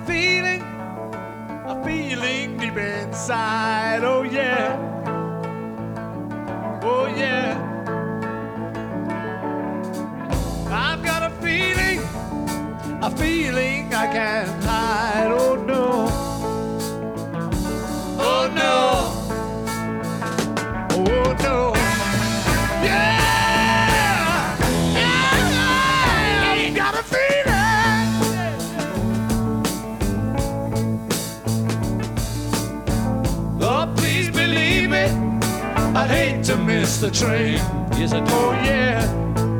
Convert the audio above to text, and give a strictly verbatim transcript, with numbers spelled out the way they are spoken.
feeling, a feeling deep inside. Oh yeah, oh yeah. I've got a feeling, a feeling I can't hide. Oh no, oh no, oh no. Yeah, yeah, I've got a feeling. Oh, please believe me, I'd hate to miss the train. Yes, I do. Oh yeah.